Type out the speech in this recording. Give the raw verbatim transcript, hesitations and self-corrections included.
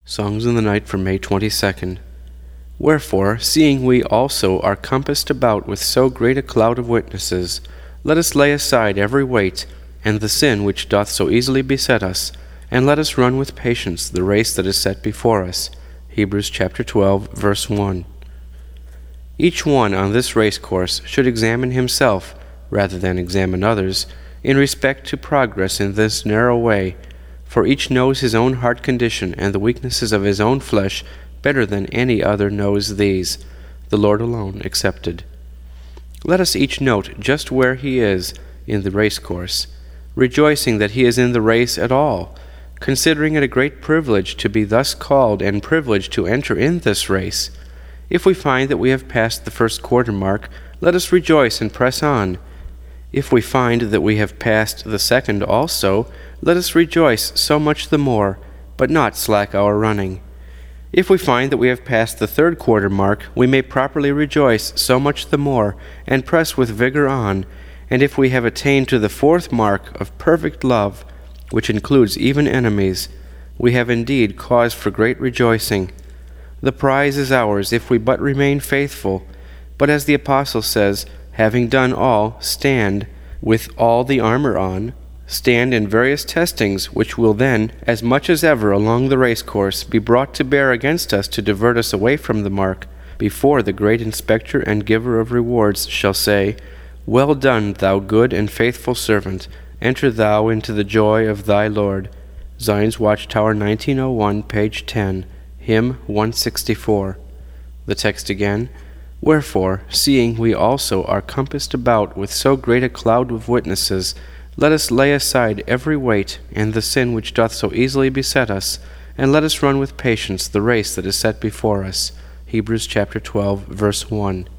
Songs in the Night for May twenty-second. Wherefore, seeing we also are compassed about with so great a cloud of witnesses, let us lay aside every weight, and the sin which doth so easily beset us, and let us run with patience the race that is set before us. Hebrews chapter twelve, verse one. Each one on this race course should examine himself, rather than examine others, in respect to progress in this narrow way, for each knows his own heart condition and the weaknesses of his own flesh better than any other knows these, the Lord alone excepted. Let us each note just where he is in the race course, rejoicing that he is in the race at all, considering it a great privilege to be thus called and privileged to enter in this race. If we find that we have passed the first quarter mark, let us rejoice and press on. If we find that we have passed the second also, let us rejoice so much the more, but not slack our running. If we find that we have passed the third quarter mark, we may properly rejoice so much the more, and press with vigor on. And if we have attained to the fourth mark of perfect love, which includes even enemies, we have indeed cause for great rejoicing. The prize is ours if we but remain faithful. But as the Apostle says, having done all, stand, with all the armor on, stand in various testings, which will then, as much as ever along the race course, be brought to bear against us to divert us away from the mark, before the great Inspector and Giver of rewards shall say, Well done, thou good and faithful servant, enter thou into the joy of thy Lord. Zion's Watchtower, nineteen oh one, page ten, hymn one sixty-four. The text again, Wherefore, seeing we also are compassed about with so great a cloud of witnesses, let us lay aside every weight and the sin which doth so easily beset us, and let us run with patience the race that is set before us. Hebrews chapter twelve, verse one.